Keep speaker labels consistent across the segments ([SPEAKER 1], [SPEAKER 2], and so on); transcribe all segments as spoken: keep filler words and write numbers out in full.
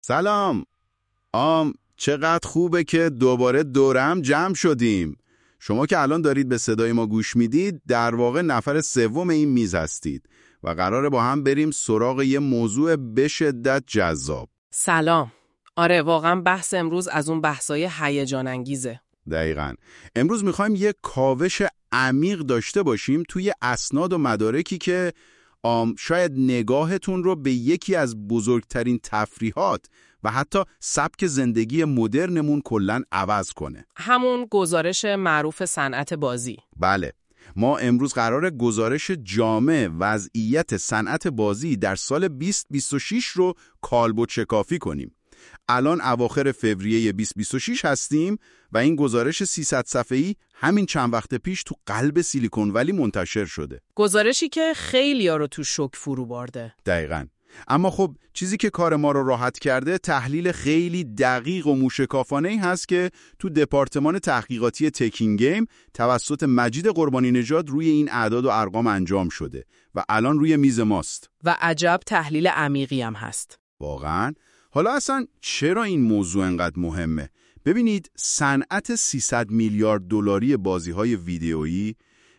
[SPEAKER 1] سلام. آم چقدر خوبه که دوباره دورم جمع شدیم. شما که الان دارید به صدای ما گوش میدید در واقع نفر سوم این میز هستید و قراره با هم بریم سراغ یه موضوع به شدت جذاب.
[SPEAKER 2] سلام. آره واقعا بحث امروز از اون بحثای هیجان انگیزه.
[SPEAKER 1] دقیقاً. امروز میخوایم یه کاوش عمیق داشته باشیم توی اسناد و مدارکی که آم شاید نگاهتون رو به یکی از بزرگترین تفریحات و حتی سبک زندگی مدرنمون کلاً عوض کنه.
[SPEAKER 2] همون گزارش معروف صنعت بازی.
[SPEAKER 1] بله. ما امروز قراره گزارش جامع وضعیت صنعت بازی در سال بیست بیست و شش رو کالبد شکافی کنیم. الان اواخر فوریه بیست بیست و شش هستیم و این گزارش سیصد صفحه‌ای همین چند وقت پیش تو قلب سیلیکون ولی منتشر شده.
[SPEAKER 2] گزارشی که خیلی‌ها رو تو شوک فرو برده.
[SPEAKER 1] دقیقاً. اما خب چیزی که کار ما رو راحت کرده تحلیل خیلی دقیق و موشکافانه‌ای هست که تو دپارتمان تحقیقاتی تکین گیم توسط مجید قربانی نژاد روی این اعداد و ارقام انجام شده و الان روی میز ماست.
[SPEAKER 2] و عجب تحلیل عمیقی هم هست.
[SPEAKER 1] واقعاً؟ حالا اصلا چرا این موضوع انقدر مهمه؟ ببینید صنعت سیصد میلیارد دلاری بازی‌های ویدئویی،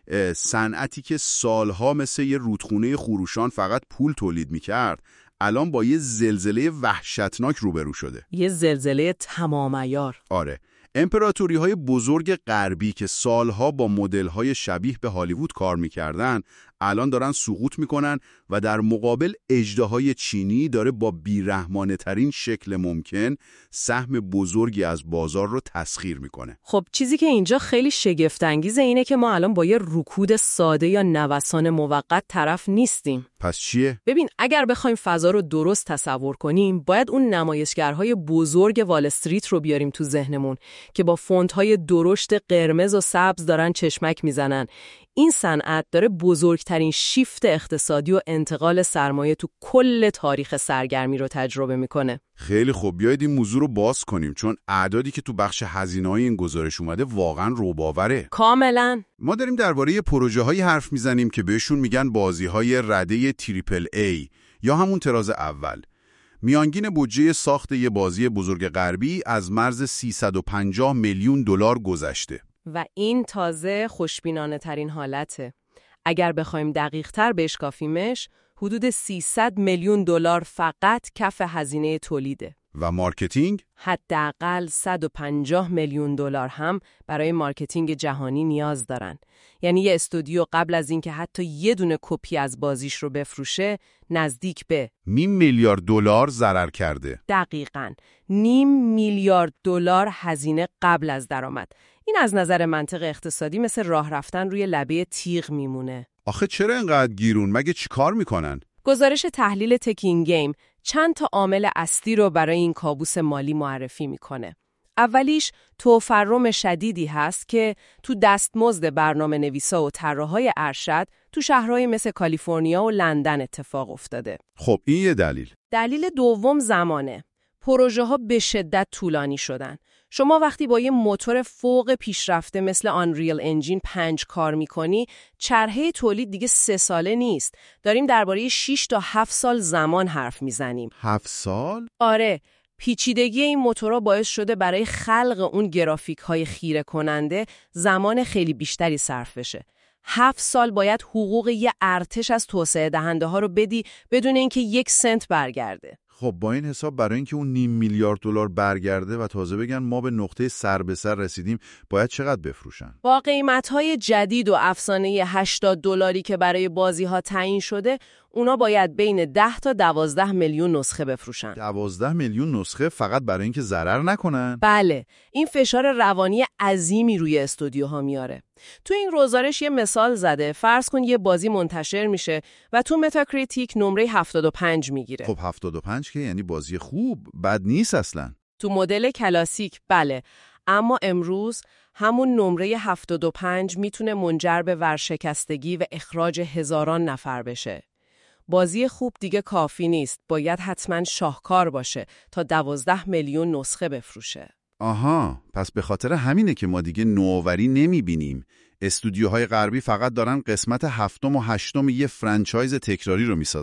[SPEAKER 1] صنعتی که سالها مثل یه رودخونه خروشان فقط پول تولید می‌کرد، الان با یه زلزله وحشتناک روبرو شده.
[SPEAKER 2] یه زلزله تمام عیار.
[SPEAKER 1] آره. امپراتوری‌های بزرگ غربی که سالها با مدل‌های شبیه به هالیوود کار می‌کردن، الان دارن سقوط می‌کنن و در مقابل اژدهای چینی داره با بی‌رحمانه‌ترین شکل ممکن سهم بزرگی از بازار رو تسخیر می‌کنه.
[SPEAKER 2] خب چیزی که اینجا خیلی شگفت‌انگیزه اینه که ما الان با یه رکود ساده یا نوسان موقت طرف نیستیم.
[SPEAKER 1] پس چیه؟
[SPEAKER 2] ببین اگر بخوایم فضا رو درست تصور کنیم، باید اون نمایشگرهای بزرگ وال استریت رو بیاریم تو ذهنمون که با فونت‌های درشت قرمز و سبز دارن چشمک میزنن. این صنعت داره بزرگترین شیفت اقتصادی و انتقال سرمایه تو کل تاریخ سرگرمی رو تجربه میکنه.
[SPEAKER 1] خیلی خوب، بیایید این موضوع رو باز کنیم چون اعدادی که تو بخش هزینه‌های این گزارش اومده واقعا رعب‌آوره.
[SPEAKER 2] کاملا.
[SPEAKER 1] ما داریم درباره پروژه‌هایی حرف میزنیم که بهشون میگن بازی‌های رده تریپل ای یا همون طراز اول. میانگین بودجه ساخت یه بازی بزرگ غربی از مرز سیصد و پنجاه میلیون دلار گذشته.
[SPEAKER 2] و این تازه خوشبینانه ترین حالته. اگر بخوایم دقیق تر بشکافیمش، حدود سیصد میلیون دلار فقط کف هزینه تولیده.
[SPEAKER 1] و مارکتینگ؟
[SPEAKER 2] حداقل صد و پنجاه میلیون دلار هم برای مارکتینگ جهانی نیاز دارن. یعنی یه استودیو قبل از اینکه حتی یه دونه کپی از بازیش رو بفروشه، نزدیک به
[SPEAKER 1] نیم میلیارد دلار ضرر کرده.
[SPEAKER 2] دقیقاً نیم میلیارد دلار هزینه قبل از درآمد. این از نظر منطق اقتصادی مثل راه رفتن روی لبه تیغ میمونه.
[SPEAKER 1] آخه چرا اینقدر گیرون؟ مگه چی کار میکنن؟
[SPEAKER 2] گزارش تحلیل تکین گیم چند تا عامل اصلی رو برای این کابوس مالی معرفی میکنه. اولیش توفرم شدیدی هست که تو دستمزد برنامه نویسا و طراحای ارشد تو شهرهای مثل کالیفرنیا و لندن اتفاق افتاده.
[SPEAKER 1] خب این یه دلیل.
[SPEAKER 2] دلیل دوم زمانه. پروژه ها به شدت طولانی شدن. شما وقتی با یه موتور فوق پیشرفته مثل آنریل انجین پنج کار میکنی، چرخه تولید دیگه سه ساله نیست. داریم درباره شش تا هفت سال زمان حرف میزنیم.
[SPEAKER 1] هفت سال؟
[SPEAKER 2] آره. پیچیدگی این موتورها باعث شده برای خلق اون گرافیک های خیره کننده زمان خیلی بیشتری صرف بشه. هفت سال باید حقوق یه ارتش از توسعه دهنده ها رو بدی بدون اینکه یک سنت برگرده.
[SPEAKER 1] خب با این حساب برای اینکه اون نیم میلیارد دلار برگرده و تازه بگن ما به نقطه سر به سر رسیدیم، باید چقدر بفروشن؟
[SPEAKER 2] با قیمت‌های جدید و افسانه هشتاد دلاری که برای بازی‌ها تعیین شده، اونا باید بین ده تا دوازده میلیون نسخه بفروشن.
[SPEAKER 1] دوازده میلیون نسخه فقط برای اینکه ضرر نکنن؟
[SPEAKER 2] بله، این فشار روانی عظیمی روی استودیوها میاره. تو این گزارش یه مثال زده. فرض کن یه بازی منتشر میشه و تو متاکریتیک نمره هفتاد و پنج میگیره.
[SPEAKER 1] خب هفتاد و پنج که یعنی بازی خوب، بد نیست اصلا.
[SPEAKER 2] تو مدل کلاسیک بله، اما امروز همون نمره هفتاد و پنج میتونه منجر به ورشکستگی و اخراج هزاران نفر بشه. بازی خوب دیگه کافی نیست، باید حتما شاهکار باشه تا دوازده میلیون نسخه بفروشه.
[SPEAKER 1] آها، پس به خاطر همینه که ما دیگه نوآوری نمیبینیم. استودیوهای غربی فقط دارن قسمت هفتم و هشتم یه فرانچایز تکراری رو میسازن.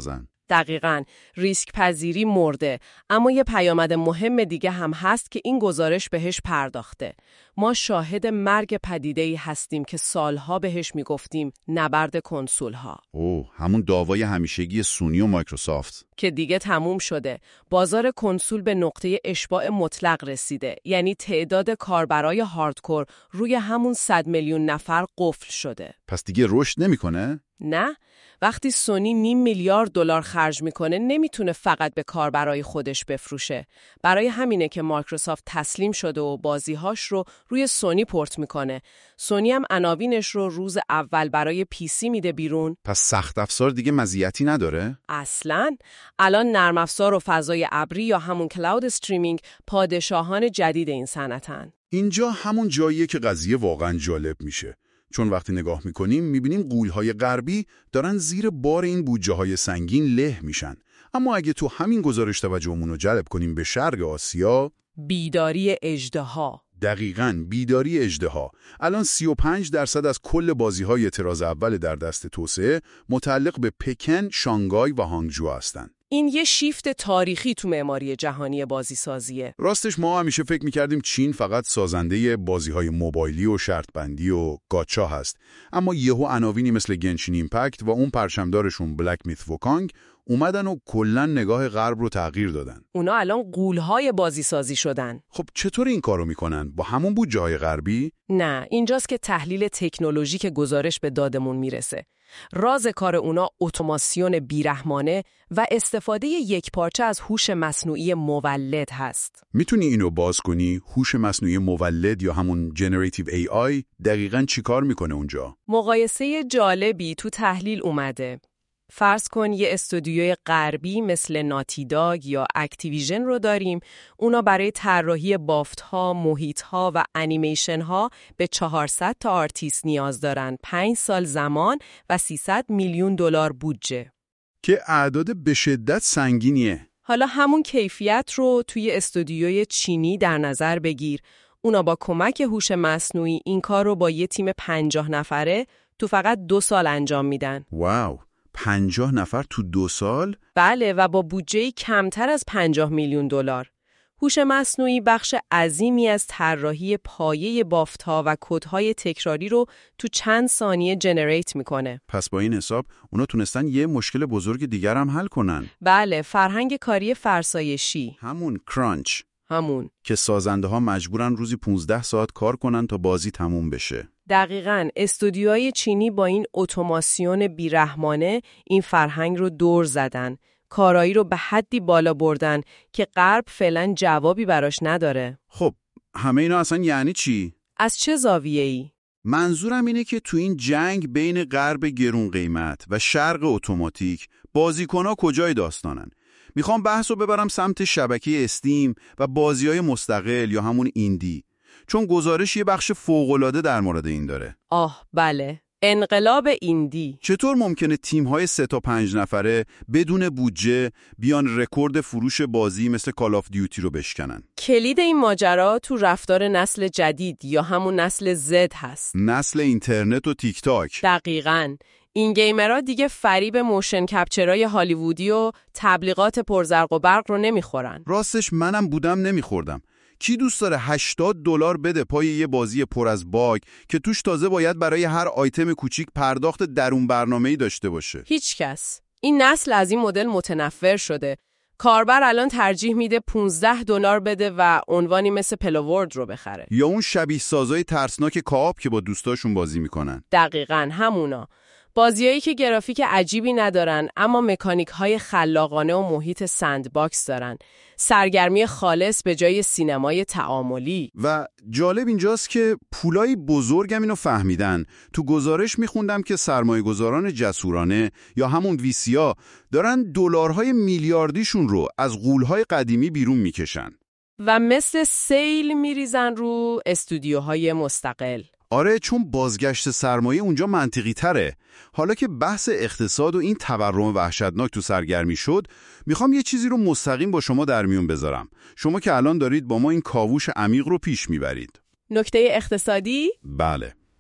[SPEAKER 2] دقیقاً، ریسک پذیری مرده، اما یه پیامد مهم دیگه هم هست که این گزارش بهش پرداخته. ما شاهد مرگ پدیده‌ای هستیم که سالها بهش میگفتیم نبرد کنسول‌ها.
[SPEAKER 1] اوه، همون دعوای همیشگی سونی و مایکروسافت
[SPEAKER 2] که دیگه تموم شده. بازار کنسول به نقطه اشباع مطلق رسیده. یعنی تعداد کاربرای هاردکور روی همون صد میلیون نفر قفل شده.
[SPEAKER 1] پس دیگه رشد نمی‌کنه؟
[SPEAKER 2] نه، وقتی سونی نیم میلیارد دلار خرج میکنه نمیتونه فقط به کاربرای خودش بفروشه. برای همینه که مایکروسافت تسلیم شده و بازیهاش رو روی سونی پورت میکنه. سونی هم عناوینش رو روز اول برای پی سی میده بیرون.
[SPEAKER 1] پس سخت افزار دیگه مزیتی نداره؟
[SPEAKER 2] اصلاً. الان نرم افزار و فضای ابری یا همون کلاود استریمینگ پادشاهان جدید این صنعتن.
[SPEAKER 1] اینجا همون جاییه که قضیه واقعا جالب میشه. چون وقتی نگاه میکنیم میبینیم غول‌های غربی دارن زیر بار این بودجه‌های سنگین له میشن. اما اگه تو همین گزارش توجهمون رو جلب کنیم به شرق آسیا،
[SPEAKER 2] بیداری اژدها.
[SPEAKER 1] دقیقاً بیداری اژدها. الان سی و پنج درصد از کل بازی‌های طراز اول در دست توسعه متعلق به پکن، شانگهای و هانگجو هستن.
[SPEAKER 2] این یه شیفت تاریخی تو معماری جهانی بازی سازیه.
[SPEAKER 1] راستش ما همیشه فکر می‌کردیم چین فقط سازنده بازی‌های موبایلی و شرط بندی و گاچا هست. اما یهو عناوینی مثل گنشین ایمپکت و اون پرچمدارشون بلک میث وکانگ اومدن و کلاً نگاه غرب رو تغییر دادن.
[SPEAKER 2] اونا الان غول‌های بازی سازی شدن.
[SPEAKER 1] خب چطور این کارو میکنن؟ با همون بودجه‌های غربی؟
[SPEAKER 2] نه، اینجاست که تحلیل تکنولوژیک گزارش به دادمون میرسه. راز کار اونا اتوماسیون بیرحمانه و استفاده یکپارچه از هوش مصنوعی مولد هست.
[SPEAKER 1] میتونی اینو باز کنی؟ هوش مصنوعی مولد یا همون جنراتیو ای آی دقیقاً چی کار میکنه اونجا؟
[SPEAKER 2] مقایسه جالبی تو تحلیل اومده. فرض کن یه استودیوی غربی مثل ناتی داگ یا اکتیویژن رو داریم. اونا برای طراحی بافت‌ها، محیط‌ها و انیمیشن‌ها به چهارصد تا آرتیست نیاز دارن. پنج سال زمان و سیصد میلیون دلار بودجه.
[SPEAKER 1] که اعداد به شدت سنگینیه.
[SPEAKER 2] حالا همون کیفیت رو توی استودیوی چینی در نظر بگیر. اونا با کمک هوش مصنوعی این کار رو با یه تیم پنجاه نفره تو فقط دو سال انجام میدن.
[SPEAKER 1] واو، پنجاه نفر تو دو سال؟
[SPEAKER 2] بله، و با بودجه‌ای کمتر از پنجاه میلیون دلار. هوش مصنوعی بخش عظیمی از طراحی پایه بافت‌ها و کدهای تکراری رو تو چند ثانیه جنریت میکنه.
[SPEAKER 1] پس با این حساب اونا تونستن یه مشکل بزرگ دیگر هم حل کنن.
[SPEAKER 2] بله، فرهنگ کاری فرسایشی.
[SPEAKER 1] همون کرانچ.
[SPEAKER 2] همون
[SPEAKER 1] که سازنده ها مجبورن روزی پانزده ساعت کار کنن تا بازی تموم بشه.
[SPEAKER 2] دقیقاً، استودیوهای چینی با این اتوماسیون بیرحمانه این فرهنگ رو دور زدن. کارایی رو به حدی بالا بردن که غرب فعلا جوابی براش نداره.
[SPEAKER 1] خب همه اینا اصلا یعنی چی؟
[SPEAKER 2] از چه زاویه‌ای؟
[SPEAKER 1] منظورم اینه که تو این جنگ بین غرب گرون قیمت و شرق اتوماتیک بازیکن‌ها کجای داستانن؟ میخوام بحث رو ببرم سمت شبکه استیم و بازی‌های مستقل یا همون ایندی، چون گزارش یه بخش فوق‌العاده در مورد این داره.
[SPEAKER 2] آه بله، انقلاب ایندی.
[SPEAKER 1] چطور ممکنه تیم‌های سه تا پنج نفره بدون بودجه بیان رکورد فروش بازی مثل کال آف دیوتی رو بشکنن؟
[SPEAKER 2] کلید این ماجرا تو رفتار نسل جدید یا همون نسل زد هست.
[SPEAKER 1] نسل اینترنت و تیک تاک.
[SPEAKER 2] دقیقاً. این گیمرها دیگه فریب موشن کپچرای هالیوودی و تبلیغات پرزرق و برق رو نمیخورن.
[SPEAKER 1] راستش منم بودم نمیخوردم. کی دوست داره هشتاد دلار بده پای یه بازی پر از باگ که توش تازه باید برای هر آیتم کوچیک پرداخت درون برنامه‌ای داشته باشه؟
[SPEAKER 2] هیچ کس. این نسل از این مدل متنفر شده. کاربر الان ترجیح میده پانزده دلار بده و عنوانی مثل پلوورد رو بخره.
[SPEAKER 1] یا اون شبیه سازای ترسناک کاپ که با دوستاشون بازی میکنن.
[SPEAKER 2] دقیقاً همونا. بازیایی که گرافیک عجیبی ندارن اما مکانیک‌های خلاقانه و محیط سندباکس دارن. سرگرمی خالص به جای سینمای تعاملی.
[SPEAKER 1] و جالب اینجاست که پولای بزرگم اینو فهمیدن. تو گزارش میخوندم که سرمایه‌گذاران جسورانه یا همون ویسیا دارن دلارهای میلیاردیشون رو از غول‌های قدیمی بیرون میکشن
[SPEAKER 2] و مثل سیل میریزن رو استودیوهای مستقل.
[SPEAKER 1] آره، چون بازگشت سرمایه اونجا منطقی تره. حالا که بحث اقتصاد و این تورم وحشتناک تو سرگرمی شد، میخوام یه چیزی رو مستقیم با شما در میون بذارم. شما که الان دارید با ما این کاوش عمیق رو پیش میبرید.
[SPEAKER 2] نکته اقتصادی؟
[SPEAKER 1] بله.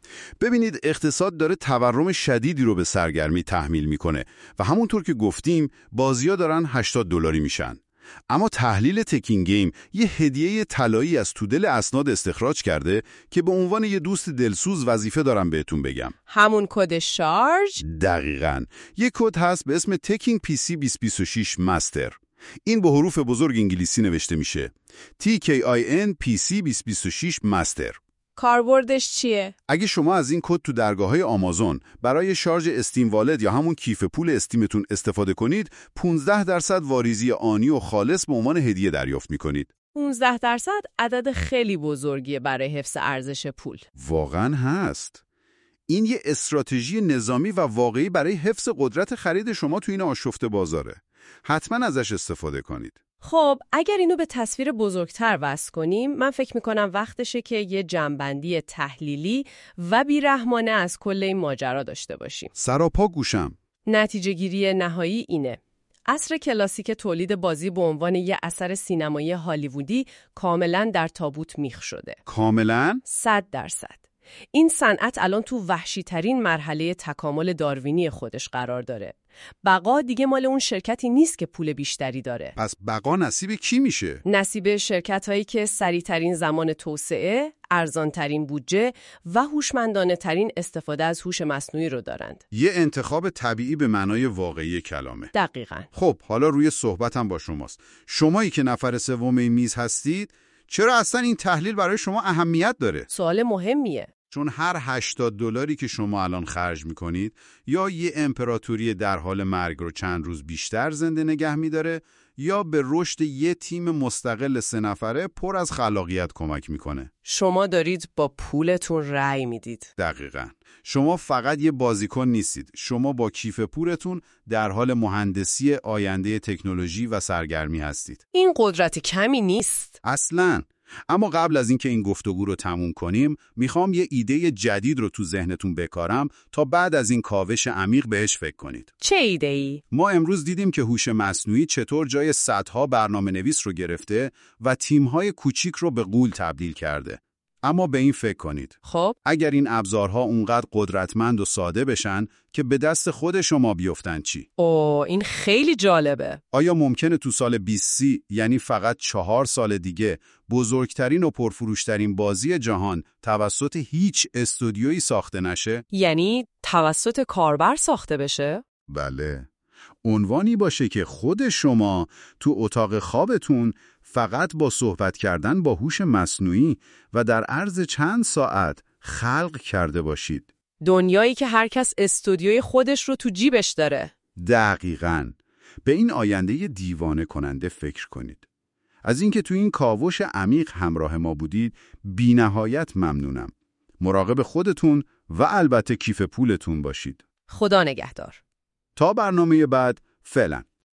[SPEAKER 1] ببینید اقتصاد داره تورم شدیدی رو به سرگرمی تحمیل میکنه و همونطور که گفتیم بازی‌ها دارن هشتاد دلاری میشن. اما تحلیل تکین گیم یه هدیه طلایی از تو دل اسناد استخراج کرده که به عنوان یه دوست دلسوز وظیفه دارم بهتون بگم.
[SPEAKER 2] همون کد شارژ؟
[SPEAKER 1] دقیقاً. یه کد هست به اسم تکینگ پی سی بیست بیست و شش مستر. این با حروف بزرگ انگلیسی نوشته میشه تی کی آی ان پی سی بیست بیست و شش مستر.
[SPEAKER 2] کاربردش چیه؟
[SPEAKER 1] اگه شما از این کد تو درگاه‌های آمازون برای شارژ استیم والت یا همون کیف پول استیمتون استفاده کنید، پانزده درصد واریزی آنی و خالص به عنوان هدیه دریافت می‌کنید.
[SPEAKER 2] پانزده درصد عدد خیلی بزرگیه برای حفظ ارزش پول.
[SPEAKER 1] واقعاً هست. این یه استراتژی نظامی و واقعی برای حفظ قدرت خرید شما تو این آشفته بازاره. حتما ازش استفاده کنید.
[SPEAKER 2] خب اگر اینو به تصویر بزرگتر وصل کنیم، من فکر میکنم وقتشه که یه جنبندی تحلیلی و بیرحمانه از کل این ماجرا داشته باشیم.
[SPEAKER 1] سراپا گوشم.
[SPEAKER 2] نتیجه گیری نهایی اینه: عصر کلاسیک تولید بازی به عنوان یه اثر سینمایی هالیوودی کاملا در تابوت میخ شده.
[SPEAKER 1] کاملا؟
[SPEAKER 2] صد درصد. این صنعت الان تو وحشی ترین مرحله تکامل داروینی خودش قرار داره. بقا دیگه مال اون شرکتی نیست که پول بیشتری داره.
[SPEAKER 1] پس بقا نصیب کی میشه؟
[SPEAKER 2] نصیب شرکت هایی که سریع ترین زمان توسعه، ارزان ترین بودجه و هوشمندانه ترین استفاده از هوش مصنوعی رو دارند.
[SPEAKER 1] یه انتخاب طبیعی به معنای واقعی کلامه.
[SPEAKER 2] دقیقاً.
[SPEAKER 1] خب حالا روی صحبتم با شماست. شمایی که نفر سوم این میز هستید، چرا اصلا این تحلیل برای شما اهمیت داره؟
[SPEAKER 2] سوال مهمیه.
[SPEAKER 1] چون هر هشتاد دلاری که شما الان خرج میکنید یا یه امپراتوری در حال مرگ رو چند روز بیشتر زنده نگه میداره یا به رشد یه تیم مستقل سه نفره پر از خلاقیت کمک میکنه.
[SPEAKER 2] شما دارید با پولتون رأی میدید.
[SPEAKER 1] دقیقاً. شما فقط یه بازیکن نیستید. شما با کیف پولتون در حال مهندسی آینده تکنولوژی و سرگرمی هستید.
[SPEAKER 2] این قدرت کمی نیست.
[SPEAKER 1] اصلاً. اما قبل از اینکه این گفتگو رو تموم کنیم، میخوام یه ایده جدید رو تو ذهنتون بکارم تا بعد از این کاوش عمیق بهش فکر کنید.
[SPEAKER 2] چه ایده‌ای؟
[SPEAKER 1] ما امروز دیدیم که هوش مصنوعی چطور جای صدها برنامه‌نویس رو گرفته و تیم‌های کوچیک رو به غول تبدیل کرده. اما به این فکر کنید.
[SPEAKER 2] خب
[SPEAKER 1] اگر این ابزارها اونقدر قدرتمند و ساده بشن که به دست خود شما بیفتن چی؟
[SPEAKER 2] اوه این خیلی جالبه.
[SPEAKER 1] آیا ممکنه تو سال بیست سی، یعنی فقط چهار سال دیگه، بزرگترین و پرفروشترین بازی جهان توسط هیچ استودیویی ساخته نشه؟
[SPEAKER 2] یعنی توسط کاربر ساخته بشه؟
[SPEAKER 1] بله. عنوانی باشه که خود شما تو اتاق خوابتون فقط با صحبت کردن با هوش مصنوعی و در عرض چند ساعت خلق کرده باشید.
[SPEAKER 2] دنیایی که هر کس استودیوی خودش رو تو جیبش داره.
[SPEAKER 1] دقیقاً. به این آینده دیوانه کننده فکر کنید. از اینکه تو این کاوش عمیق همراه ما بودید بی نهایت ممنونم. مراقب خودتون و البته کیف پولتون باشید.
[SPEAKER 2] خدا نگهدار.
[SPEAKER 1] تا برنامه بعد، فعلا.